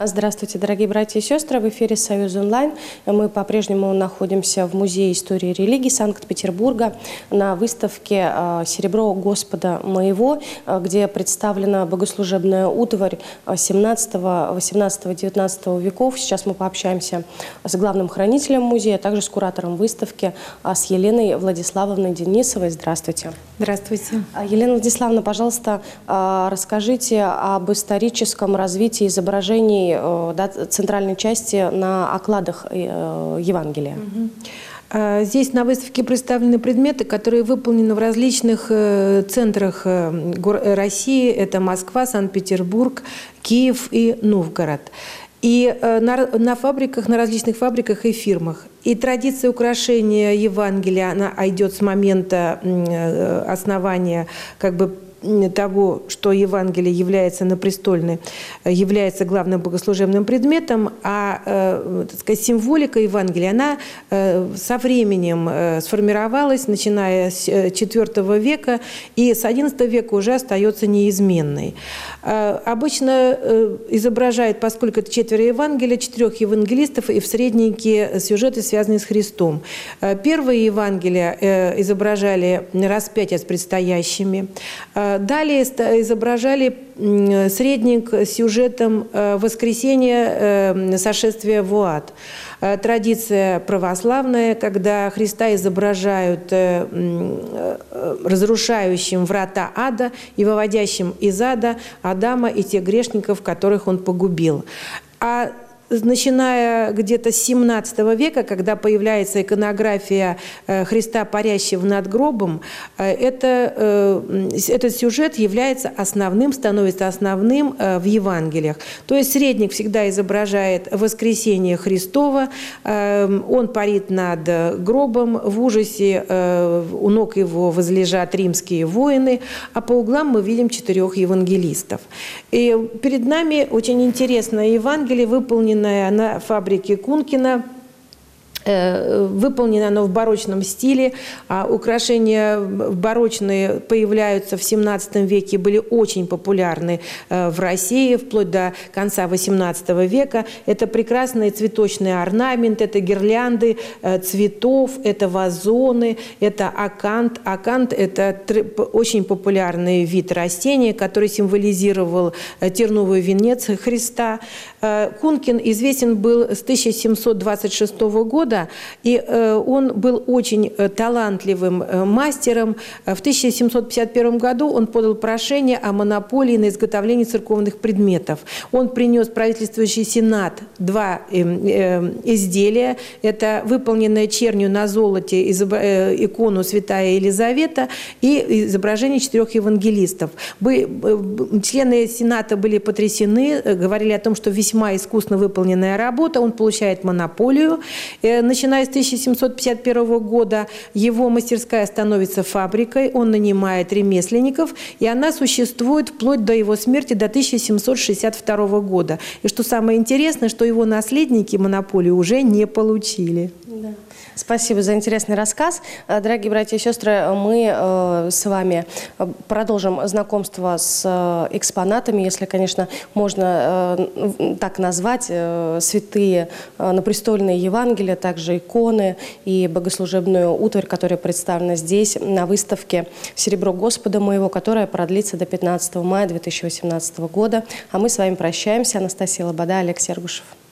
Здравствуйте, дорогие братья и сестры. В эфире «Союз онлайн». Мы по-прежнему находимся в Музее истории и религии Санкт-Петербурга на выставке «Серебро Господа моего», где представлена богослужебная утварь 17, 18, 19 веков. Сейчас мы пообщаемся с главным хранителем музея, а также с куратором выставки, с Еленой Владиславовной Денисовой. Здравствуйте. Здравствуйте. Елена Владиславовна, пожалуйста, расскажите об историческом развитии изображений центральной части на окладах Евангелия. Здесь на выставке представлены предметы, которые выполнены в различных центрах России. Это Москва, Санкт-Петербург, Киев и Новгород. И на фабриках, на различных фабриках и фирмах. И традиция украшения Евангелия, она идет с момента основания того, что Евангелие является напрестольной, является главным богослужебным предметом, а так сказать, символика Евангелия, она со временем сформировалась, начиная с IV века, и с XI века уже остается неизменной. Обычно изображает, поскольку это 4 Евангелия, 4 евангелистов и всредники сюжеты, связанные с Христом. Первые Евангелия изображали распятие с предстоящими. Далее изображали средник с сюжетом воскресения, сошествия в ад. Традиция православная, когда Христа изображают разрушающим врата ада и выводящим из ада Адама и тех грешников, которых он погубил. Начиная где-то с XVII века, когда появляется иконография Христа, парящего над гробом, этот сюжет является основным, становится основным в Евангелиях. То есть средник всегда изображает воскресение Христова, он парит над гробом, в ужасе у ног его возлежат римские воины, а по углам мы видим 4 евангелистов. И перед нами очень интересное Евангелие, выполненное на фабрике Кункина. Выполнено оно в барочном стиле. Украшения барочные появляются в XVII веке, были очень популярны в России вплоть до конца XVIII века. Это прекрасный цветочный орнамент, это гирлянды цветов, это вазоны, это акант. Акант – это очень популярный вид растения, который символизировал терновый венец Христа. Кункин известен был с 1726 года, и он был очень талантливым мастером. В 1751 году он подал прошение о монополии на изготовление церковных предметов. Он принес в правительствующий сенат 2 изделия. Это выполненная чернью на золоте икону Святая Елизавета и изображение 4 евангелистов. Члены сената были потрясены, говорили о том, что весьма искусно выполненная работа. Он получает монополию. Начиная с 1751 года его мастерская становится фабрикой, он нанимает ремесленников, и она существует вплоть до его смерти, до 1762 года. И что самое интересное, что его наследники монополию уже не получили. Да. Спасибо за интересный рассказ. Дорогие братья и сестры, мы с вами продолжим знакомство с экспонатами, если, конечно, можно так назвать, святые напрестольные Евангелия, также иконы и богослужебную утварь, которая представлена здесь на выставке «Серебро Господа моего», которая продлится до 15 мая 2018 года. А мы с вами прощаемся. Анастасия Лобода, Олег Сергушев.